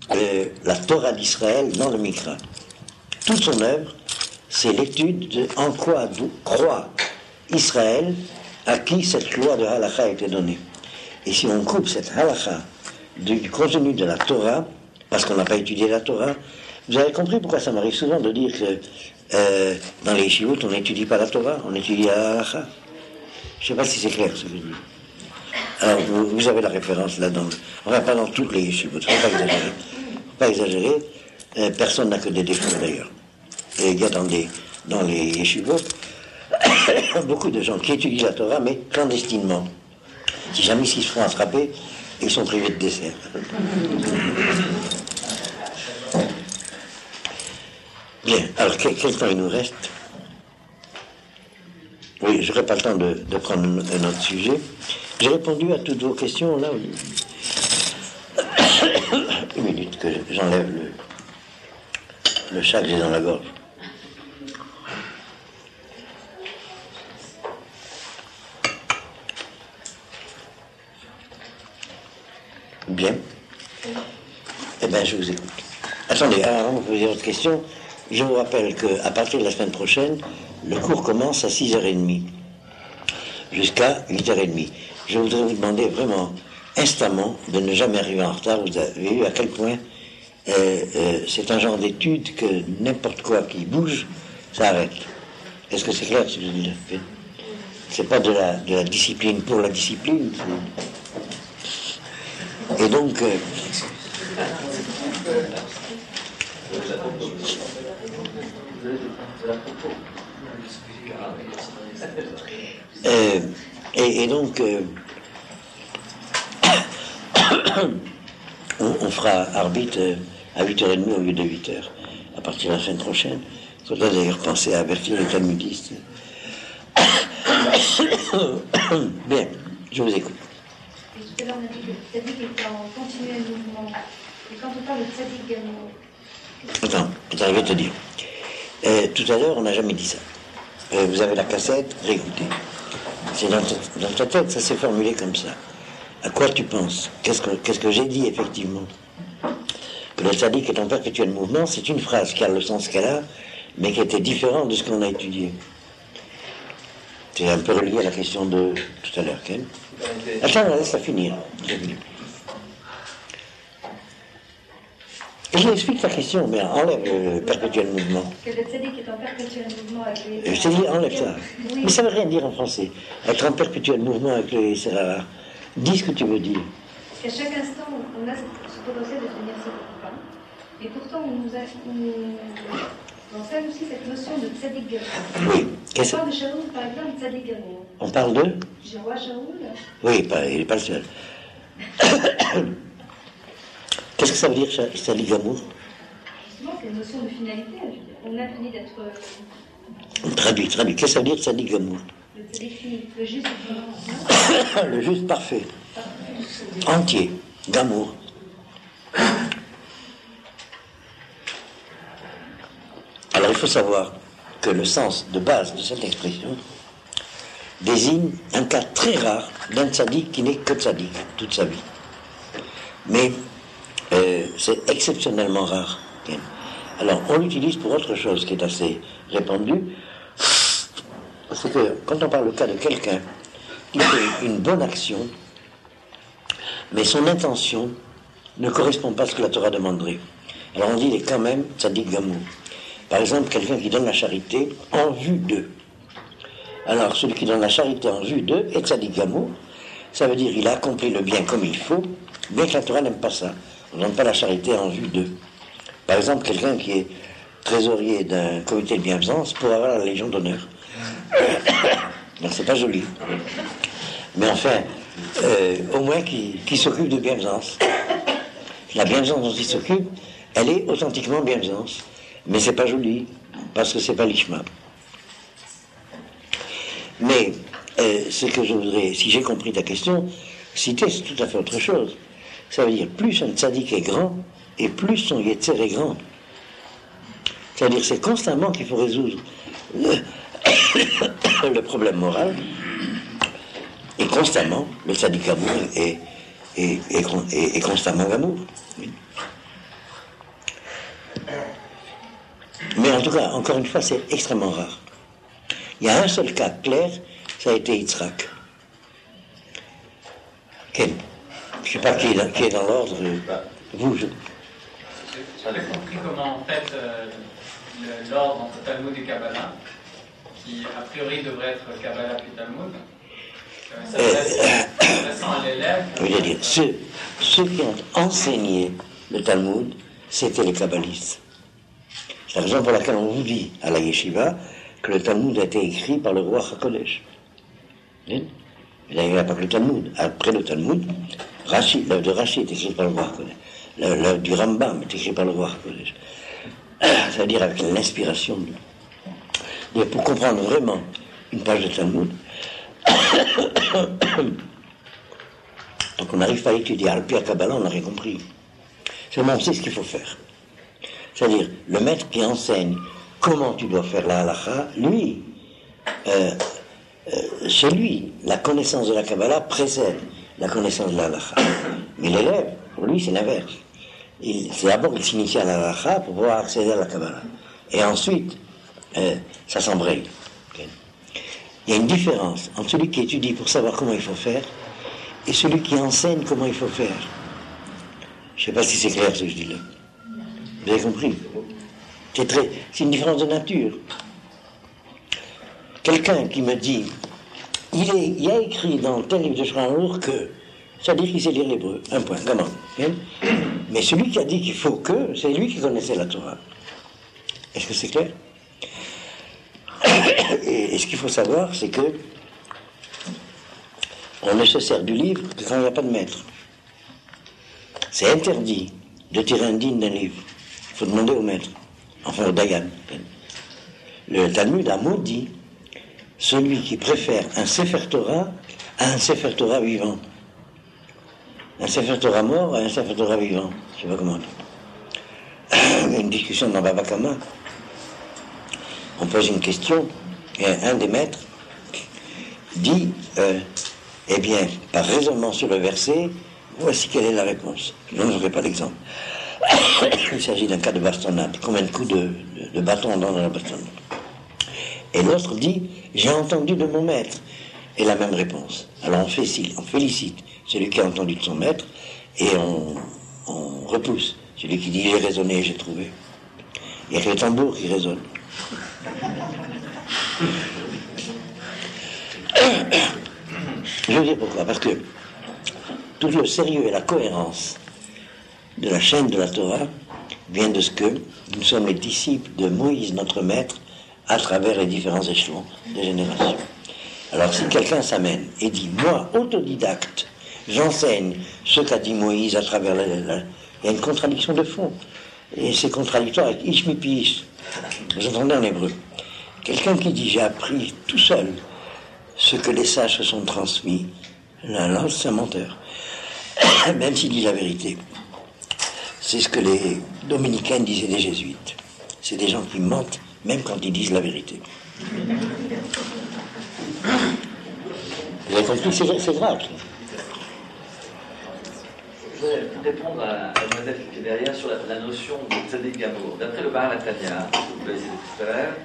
la Torah d'Israël dans le Mikra. Toute son œuvre, c'est l'étude de en quoi croit Israël, à qui cette loi de halakha a été donnée. Et si on coupe cette halakha du contenu de la Torah, parce qu'on n'a pas étudié la Torah, vous avez compris pourquoi ça m'arrive souvent de dire que dans les yeshivot, on n'étudie pas la Torah, on étudie la halakha. Je ne sais pas si c'est clair ce que je dis. Alors, vous avez la référence là-dedans. Enfin, pas dans toutes les yeshivot, il ne faut pas exagérer. Personne n'a que des défauts d'ailleurs. Et il y a dans les yeshivot beaucoup de gens qui étudient la Torah, mais clandestinement. Si jamais ils se font attraper, ils sont privés de dessert. Bien, alors quel temps il nous reste? Oui, je n'aurai pas le temps de prendre un autre sujet. J'ai répondu à toutes vos questions, là. Une minute que j'enlève le chat que j'ai dans la gorge. Bien. Eh bien, je vous écoute. Attendez, avant de vous poser votre question, je vous rappelle qu'à partir de la semaine prochaine, le cours commence à 6h30 jusqu'à 8h30. Je voudrais vous demander vraiment instamment de ne jamais arriver en retard. Vous avez vu à quel point c'est un genre d'étude que n'importe quoi qui bouge, ça arrête. Est-ce que c'est clair ce que je dis? C'est pas de la discipline pour la discipline. Et donc... et donc on fera arbitre à 8h30 au lieu de 8h à partir de la semaine prochaine. Il faudra d'ailleurs penser à avertir les talmudistes. Bien, je vous écoute. Et tout à l'heure, on a dit que le tzaddik était en continuel mouvement. Et quand on parle de tzaddik gamour... Attends, je vais te dire. Tout à l'heure, on n'a jamais dit ça. Vous avez la cassette, réécoutez. C'est dans ta tête, ça s'est formulé comme ça. À quoi tu penses? Qu'est-ce que j'ai dit, effectivement? Que le tzaddik est en perpétuel mouvement, c'est une phrase qui a le sens qu'elle a, mais qui était différente de ce qu'on a étudié. C'est un peu relié à la question de tout à l'heure, Ken. Attends, laisse-la finir. Je explique ta question, mais enlève le perpétuel mouvement. Que le tzaddik est en perpétuel mouvement avec les... Je t'ai dit, enlève ça. Oui. Mais ça ne veut rien dire en français. Être en perpétuel mouvement avec le Sarah. Dis ce que tu veux dire. Qu'à chaque instant, on a ce potentiel de devenir tzaddik. Et pourtant, on enseigne aussi cette notion de tzaddik gamour. Oui. On parle de Shaoul, par exemple, tzaddik gamour. On parle de Je vois Shaoul. Oui, il n'est pas le seul. Qu'est-ce que ça veut dire, tzaddik gamour? Justement, c'est une notion de finalité. On a fini d'être... Traduit. Qu'est-ce que ça veut dire, tzaddik gamour? Le tzaddik fini, le juste fini. Le juste parfait. Entier. Gamour. Alors, il faut savoir que le sens de base de cette expression désigne un cas très rare d'un tzaddik qui n'est que tzaddik toute sa vie. Mais c'est exceptionnellement rare. Alors, on l'utilise pour autre chose qui est assez répandue. C'est que quand on parle le cas de quelqu'un qui fait une bonne action, mais son intention ne correspond pas à ce que la Torah demanderait. Alors on dit, il est quand même tzaddik gamour. Par exemple, quelqu'un qui donne la charité en vue d'eux. Alors, celui qui donne la charité en vue d'eux est tzaddik gamour. Ça veut dire qu'il a accompli le bien comme il faut, bien que la Torah n'aime pas ça. On ne donne pas la charité en vue d'eux. Par exemple, quelqu'un qui est trésorier d'un comité de bienfaisance pour avoir la Légion d'honneur. Donc, c'est pas joli. Mais enfin, au moins qui s'occupe de bienfaisance. La bienfaisance dont il s'occupe, elle est authentiquement bienfaisance. Mais c'est pas joli, parce que c'est pas l'ishma. Mais ce que je voudrais, si j'ai compris ta question, citer, c'est tout à fait autre chose. Ça veut dire, plus un tzaddik est grand, et plus son yetzer est grand. C'est-à-dire, c'est constamment qu'il faut résoudre le problème moral, et constamment, le tzaddik gamour est constamment gamour. Oui. Mais en tout cas, encore une fois, c'est extrêmement rare. Il y a un seul cas clair, ça a été Yitzhak. Quel? Je ne sais pas qui est dans l'ordre. Vous, je... J'avais compris comment, en fait, l'ordre entre Talmud et Kabbalah, qui a priori devrait être Kabbalah puis Talmud, s'adressant à l'élève. Je veux dire, ceux qui ont enseigné le Talmud, c'était les kabbalistes. C'est la raison pour laquelle on vous dit à la yeshiva que le Talmud a été écrit par le roi HaKodesh. Mais il n'y a pas que le Talmud. Après le Talmud, l'œuvre de Rashi est écrite par le roi HaKodesh. L'œuvre du Rambam est écrite par le roi HaKodesh. Ça veut dire avec l'inspiration. Mais pour comprendre vraiment une page de Talmud, donc on n'arrive pas à étudier Al-Pi à Kabbalah, on n'a rien compris. Seulement on sait ce qu'il faut faire. C'est-à-dire, le maître qui enseigne comment tu dois faire la halakha, lui, chez lui, la connaissance de la Kabbalah précède la connaissance de la halakha. Mais l'élève, pour lui, c'est l'inverse. C'est d'abord il s'initie à la halakha pour pouvoir accéder à la Kabbalah. Et ensuite, ça s'embraye. Okay. Il y a une différence entre celui qui étudie pour savoir comment il faut faire et celui qui enseigne comment il faut faire. Je ne sais pas si c'est clair ce que je dis là. Vous avez compris? C'est une différence de nature. Quelqu'un qui me dit, il y a écrit dans tel livre de Shulchan que, ça dit qu'il sait lire l'hébreu, un point, comment? Mais celui qui a dit qu'il faut que, c'est lui qui connaissait la Torah. Est-ce que c'est clair? Et ce qu'il faut savoir, c'est que on ne se sert du livre que quand il n'y a pas de maître. C'est interdit de tirer un digne d'un livre. Il faut demander au maître, enfin au Dayan. Le Talmud a maudit celui qui préfère un Sefer Torah à un Sefer Torah vivant. Un Sefer Torah mort à un Sefer Torah vivant. Je ne sais pas comment dire. Il y a une discussion dans Baba Kama. On pose une question et un des maîtres dit eh bien, par raisonnement sur le verset, voici quelle est la réponse. Je n'aurai pas d'exemple. Il s'agit d'un cas de bastonnade. Combien de coups de bâton on donne dans la bastonnade? Et l'autre dit, j'ai entendu de mon maître. Et la même réponse. Alors on félicite celui qui a entendu de son maître et on repousse celui qui dit, j'ai raisonné, j'ai trouvé. Il y a que le tambour qui résonne. Je veux dire pourquoi. Parce que tout le sérieux et la cohérence de la chaîne de la Torah vient de ce que nous sommes les disciples de Moïse, notre maître, à travers les différents échelons des générations. Alors si quelqu'un s'amène et dit, moi, autodidacte, j'enseigne ce qu'a dit Moïse à travers il y a une contradiction de fond. Et c'est contradictoire avec Ish Mipi Ish. Vous entendez en hébreu. Quelqu'un qui dit, j'ai appris tout seul ce que les sages se sont transmis, là, c'est un menteur. Même s'il dit la vérité. C'est ce que les dominicains disaient des jésuites. C'est des gens qui mentent, même quand ils disent la vérité. Vous avez compris, c'est grave. Je voudrais répondre à mademoiselle qui est derrière sur la notion de Tzadik Gamour. D'après le Baal Hatanya, vous l'avez dit tout à l'heure,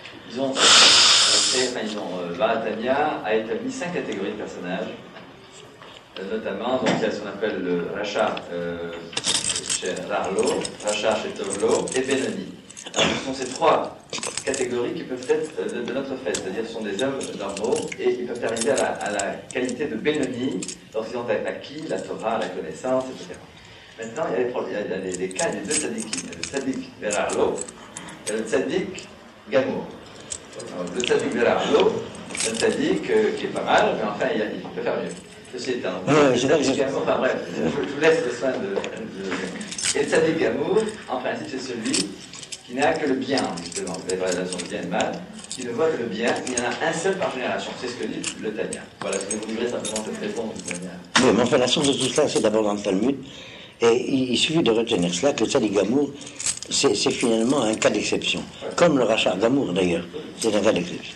Baal Hatanya a établi 5 catégories de personnages, notamment, donc il y a ce qu'on appelle le Racha chez Rarlo, Racha chez Tovlo et Benoni. Ce sont ces 3 catégories qui peuvent être de notre fait, c'est-à-dire ce sont des hommes normaux et ils peuvent arriver à la qualité de Benoni lorsqu'ils ont acquis la Torah, la connaissance, etc. Maintenant, il y a des cas, il y a 2 tzadikim. Il y a le tzadik Berarlo et le tzadik Gamour. Le tzadik Berarlo, c'est un tzadik qui est pas mal, mais enfin il peut faire mieux. Ceci étant, enfin bref, je vous laisse le soin de... Et le tzadik Gamour, en principe, c'est celui qui n'a que le bien, justement, les relations de bien et de mal, qui ne voit que le bien, il y en a un seul par génération. C'est ce que dit le Tanya. Voilà, je vais vous livrer simplement cette réponse du Tanya. Oui, mais enfin, la source de tout cela, c'est d'abord dans le Talmud. Et il suffit de retenir cela, que le Tzadik Gamour, c'est finalement un cas d'exception. Ouais. Comme le Rachar Gamour, d'ailleurs, c'est un cas d'exception.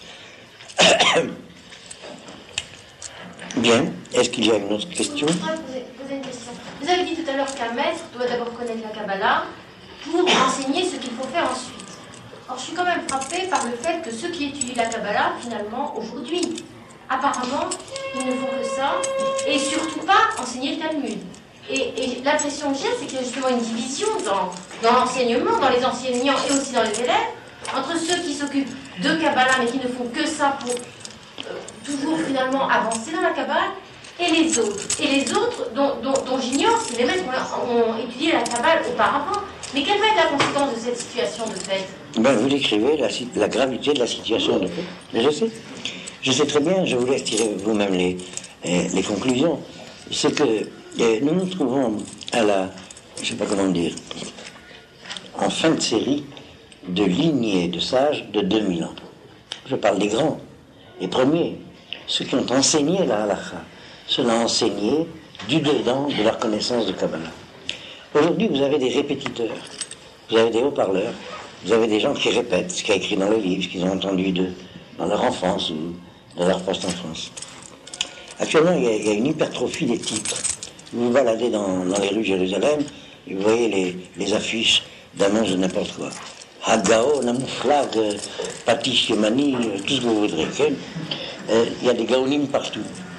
Bien. Est-ce qu'il y a une autre question? Je voudrais poser une question. Vous avez dit tout à l'heure qu'un maître doit d'abord connaître la Kabbalah pour enseigner ce qu'il faut faire ensuite. Or, je suis quand même frappée par le fait que ceux qui étudient la Kabbalah, finalement, aujourd'hui, apparemment, ils ne font que ça, et surtout pas enseigner le Talmud. Et l'impression que j'ai, c'est qu'il y a justement une division dans l'enseignement, dans les enseignants et aussi dans les élèves, entre ceux qui s'occupent de Kabbalah, mais qui ne font que ça pour toujours finalement avancer dans la Kabbalah, et les autres. Et les autres, dont j'ignore si les maîtres ont étudié la Kabbalah auparavant. Mais quelle va être la conséquence de cette situation de fait? Vous décrivez la gravité de la situation de fait. Mais je sais très bien, je vous laisse tirer vous-même les conclusions. C'est que nous nous trouvons à je ne sais pas comment dire, en fin de série de lignées de sages de 2000 ans. Je parle des grands, les premiers, ceux qui ont enseigné la halakha. Cela a enseigné du dedans de leur connaissance de Kabbalah. Aujourd'hui, vous avez des répétiteurs, vous avez des haut-parleurs, vous avez des gens qui répètent ce qu'il y a écrit dans le livre, ce qu'ils ont entendu dans leur enfance ou dans leur post-enfance. Actuellement, il y a une hypertrophie des titres. Vous vous baladez dans les rues de Jérusalem, et vous voyez les affiches d'annonces de n'importe quoi. Hagao, Namouflag, Patish Yemani, tout ce que vous voudrez. Il y a des gaonim partout.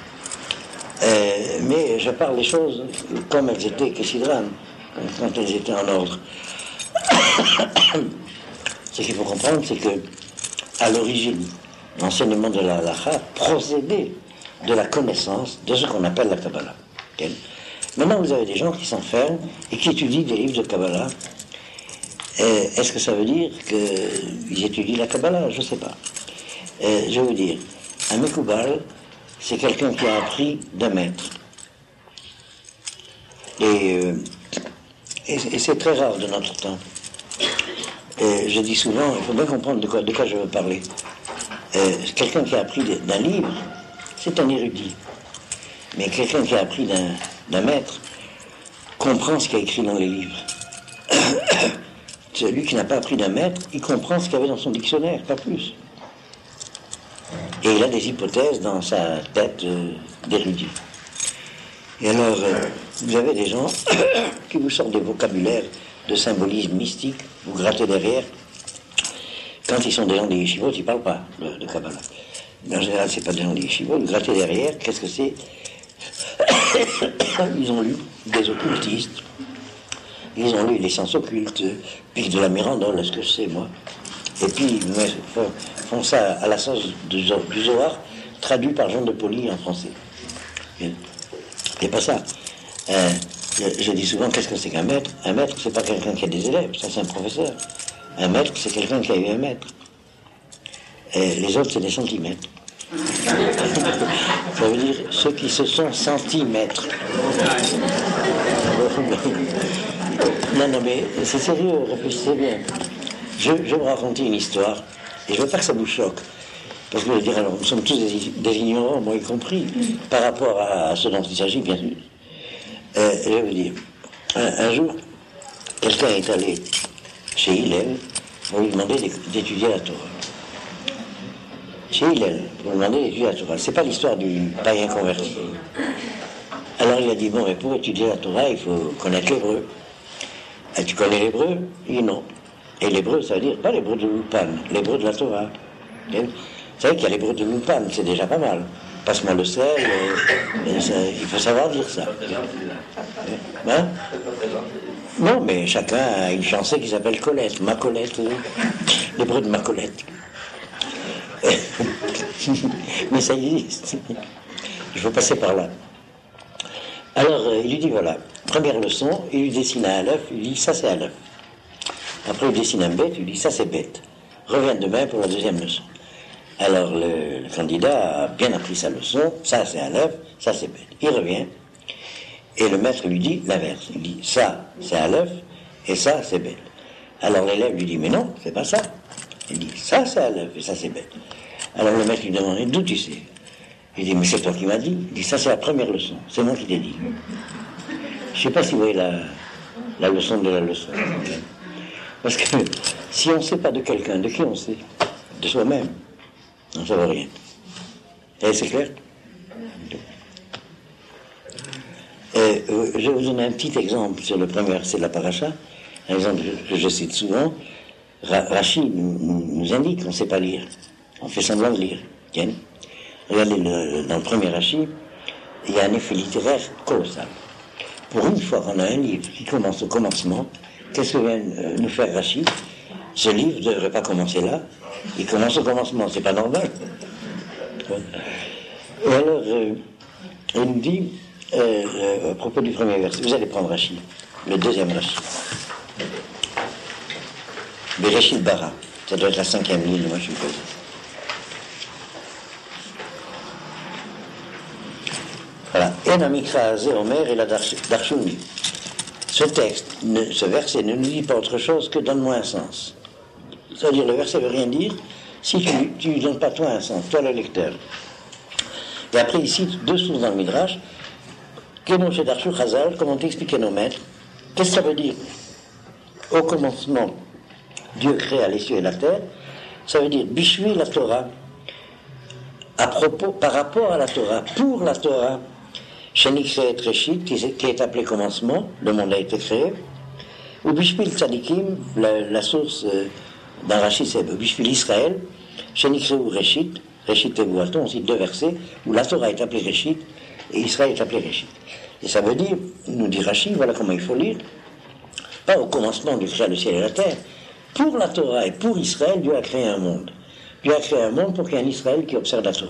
Mais je parle des choses comme elles étaient, Kessidran, quand elles étaient en ordre. Ce qu'il faut comprendre, c'est que, à l'origine, l'enseignement de la halakha procédait de la connaissance de ce qu'on appelle la Kabbalah. Okay? Maintenant, vous avez des gens qui s'enferment et qui étudient des livres de Kabbalah. Est-ce que ça veut dire qu'ils étudient la Kabbalah? Je ne sais pas. Je veux dire, un Mekoubal, c'est quelqu'un qui a appris d'un maître. Et c'est très rare de notre temps. Je dis souvent, il faut bien comprendre de quoi je veux parler. Quelqu'un qui a appris d'un livre, c'est un érudit. Mais quelqu'un qui a appris d'un maître comprend ce qu'il y a écrit dans les livres. Celui qui n'a pas appris d'un maître, il comprend ce qu'il y avait dans son dictionnaire, pas plus. Et il a des hypothèses dans sa tête d'érudit. Et alors, vous avez des gens qui vous sortent des vocabulaires de symbolisme mystique, vous grattez derrière. Quand ils sont des gens des yeshivot, ils ne parlent pas de Kabbalah. En général, ce n'est pas des gens des yeshivot, vous grattez derrière, qu'est-ce que c'est? Ils ont lu des occultistes, ils ont lu les sciences occultes, puis de la Mirandole, est-ce que je sais, moi? Et puis, ils font ça à la sauce du Zohar, traduit par Jean de Poli en français. Et pas ça. Je dis souvent, qu'est-ce que c'est qu'un maître? Un maître, c'est pas quelqu'un qui a des élèves, ça c'est un professeur. Un maître, c'est quelqu'un qui a eu un maître. Et les autres, c'est des centimètres. Ça veut dire ceux qui se sont sentis maîtres. Non, mais c'est sérieux, réfléchissez bien. Je vais vous raconter une histoire, et je veux pas que ça vous choque. Parce que je veux dire, alors, nous sommes tous des ignorants, moi y compris, par rapport à ce dont il s'agit, bien sûr. Je vais vous dire, un jour, quelqu'un est allé chez Hillel pour lui demander d'étudier la Torah. Chez Hillel, pour lui demander d'étudier la Torah. C'est pas l'histoire du païen converti. Alors il a dit, bon, mais pour étudier la Torah, il faut connaître l'hébreu. Et tu connais l'hébreu? Il dit non. Et l'hébreu, ça veut dire pas l'hébreu de l'Oupan, l'hébreu de la Torah. Vous savez qu'il y a l'hébreu de l'Oupan, c'est déjà pas mal. Passe-moi le sel, il faut savoir dire ça. Hein? Non, mais chacun a une chanson qui s'appelle Colette, ma Colette, l'hébreu de ma Colette. Mais ça existe. Il faut passer par là. Alors, il lui dit, voilà, première leçon, il lui dessine un œuf, il lui dit, ça c'est un œuf. Après, il dessine un bête, il lui dit, ça c'est bête. Reviens demain pour la deuxième leçon. Alors, le candidat a bien appris sa leçon, ça c'est un œuf, ça c'est bête. Il revient, et le maître lui dit l'inverse. Il dit, ça c'est un œuf, et ça c'est bête. Alors l'élève lui dit, mais non, c'est pas ça. Il dit, ça c'est un œuf, et ça c'est bête. Alors le maître lui demande, d'où tu sais? Il dit, mais c'est toi qui m'as dit. Il dit, ça c'est la première leçon, c'est moi qui t'ai dit. Je ne sais pas si vous voyez la leçon de la leçon. Parce que si on ne sait pas de quelqu'un, de qui on sait? De soi-même. On ne savait rien. Et c'est clair? Je vais vous donner un petit exemple sur le premier verset de la paracha, un exemple que je cite souvent. Rachi nous indique qu'on ne sait pas lire. On fait semblant de lire. Tiens. Regardez, dans le premier Rachi, il y a un effet littéraire colossal. Pour une fois qu'on a un livre qui commence au commencement, qu'est-ce que vient nous faire Rachi? Ce livre ne devrait pas commencer là. Il commence au commencement, c'est pas normal. Et alors, il nous dit, à propos du premier verset, vous allez prendre Rachi, le deuxième Rachi. Bereshit bara, ça doit être la 5e ligne, moi je suis posé. Voilà. En amikra azeh omer et la darshuni. Ce texte, ce verset ne nous dit pas autre chose que donne-moi un sens. C'est-à-dire, le verset ne veut rien dire si tu ne donnes pas toi un sens, toi le lecteur. Et après, il cite 2 sources dans le Midrash. Kenon chez Darshu Chazal, comment expliquer nos maîtres? Qu'est-ce que ça veut dire? Au commencement, Dieu créa les cieux et la terre. Ça veut dire Bishvi la Torah. À propos, par rapport à la Torah, pour la Torah, Shenikse et Reshit, qui est appelé commencement, le monde a été créé. Ou Bishvil Tzadikim, la source d'un Rashi, c'est Bishvil Israël, Shenikse ou Reshit, Reshit et Bouaton, on cite 2 versets, où la Torah est appelée Reshit, et Israël est appelé Reshit. Et ça veut dire, nous dit Rashi, voilà comment il faut lire, pas au commencement Dieu créa le ciel et la terre, pour la Torah et pour Israël, Dieu a créé un monde. Dieu a créé un monde pour qu'il y ait un Israël qui observe la Torah.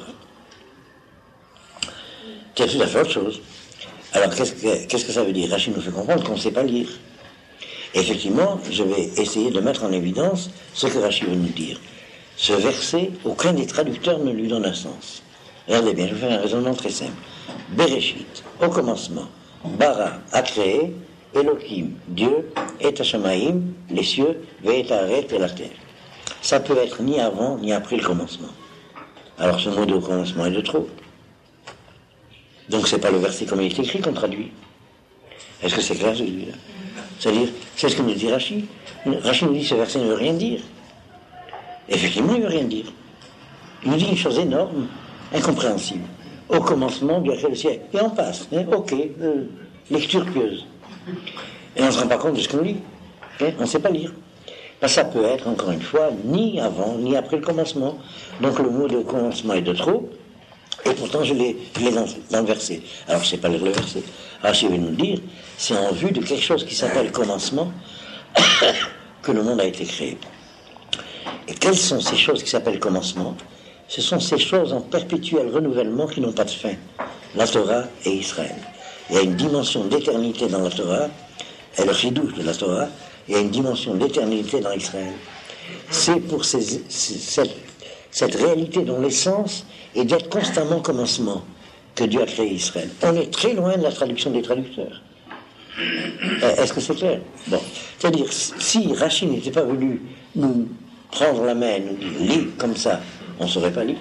C'est tout à fait autre chose. Alors, qu'est-ce que ça veut dire? Rashi nous fait comprendre qu'on ne sait pas lire. Et effectivement, je vais essayer de mettre en évidence ce que Rashi veut nous dire. Ce verset, aucun des traducteurs ne lui donne un sens. Regardez bien, je vais faire un raisonnement très simple. Bereshit, au commencement, bara, a créé, Elohim, Dieu, et Hashamaim, les cieux, ve'et haaret, et la terre. Ça peut être ni avant, ni après le commencement. Alors ce mot de commencement est de trop. Donc c'est pas le verset comme il est écrit qu'on traduit. Est-ce que c'est clair celui-là? C'est-à-dire, c'est ce que nous dit Rashi. Rashi nous dit que ce verset ne veut rien dire. Effectivement, il ne veut rien dire. Il nous dit une chose énorme, incompréhensible. Au commencement, Dieu a créé le ciel. Et on passe. Hein, ok, lecture pieuse. Et on ne se rend pas compte de ce qu'on lit. Hein, on ne sait pas lire. Ben, ça peut être, encore une fois, ni avant, ni après le commencement. Donc le mot de commencement est de trop. Et pourtant, je l'ai dans le verset. Alors, je ne sais pas lire le verset. Alors, je vais nous le dire, c'est en vue de quelque chose qui s'appelle commencement que le monde a été créé. Et quelles sont ces choses qui s'appellent commencement? Ce sont ces choses en perpétuel renouvellement qui n'ont pas de fin. La Torah et Israël. Il y a une dimension d'éternité dans la Torah, et le chidouche de la Torah, il y a une dimension d'éternité dans Israël. C'est pour cette réalité dont l'essence est d'être constamment commencement que Dieu a créé Israël. On est très loin de la traduction des traducteurs. Est-ce que c'est clair? Bon. C'est-à-dire, si Rashi n'était pas venu nous prendre la main et nous dire « lis comme ça », on ne saurait pas lire.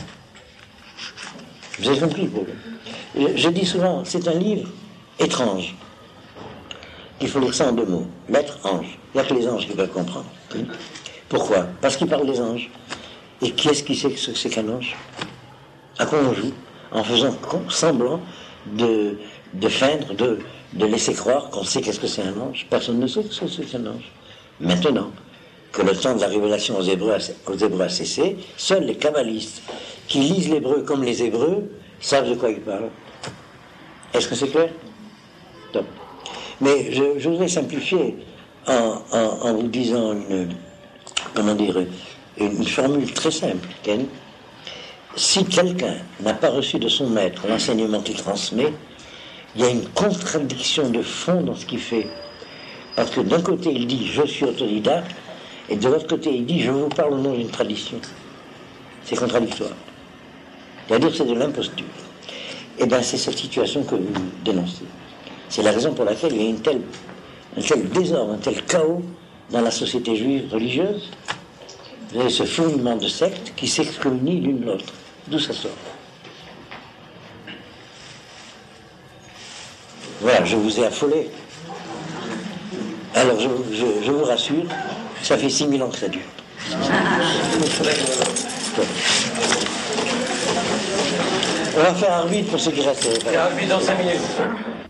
Vous avez compris le problème? Je dis souvent, c'est un livre étrange. Il faut lire ça en 2 mots. Lettre, ange. Il n'y a que les anges qui peuvent comprendre. Pourquoi? Parce qu'il parle des anges. Et qui est-ce qui sait que c'est qu'un ange? À quoi on joue? En faisant semblant de feindre, de laisser croire qu'on sait qu'est-ce que c'est un ange. Personne ne sait ce que c'est un ange. Maintenant que le temps de la révélation aux Hébreux a cessé, seuls les kabbalistes qui lisent l'hébreu comme les Hébreux savent de quoi ils parlent. Est-ce que c'est clair? Top. Mais je voudrais simplifier en vous disant une formule très simple. Si quelqu'un n'a pas reçu de son maître l'enseignement qu'il transmet, il y a une contradiction de fond dans ce qu'il fait. Parce que d'un côté, il dit « je suis autodidacte » et de l'autre côté, il dit « je vous parle au nom d'une tradition ». C'est contradictoire. C'est-à-dire que c'est de l'imposture. Et bien, c'est cette situation que vous dénoncez. C'est la raison pour laquelle il y a un tel désordre, un tel chaos dans la société juive religieuse. Vous avez ce fourmillement de sectes qui s'excommunient l'une l'autre. D'où ça sort? Voilà, je vous ai affolé. Alors, je vous rassure, ça fait 6000 ans que ça dure. On va faire arbitre pour ceux qui restent. Arbitre dans 5 minutes.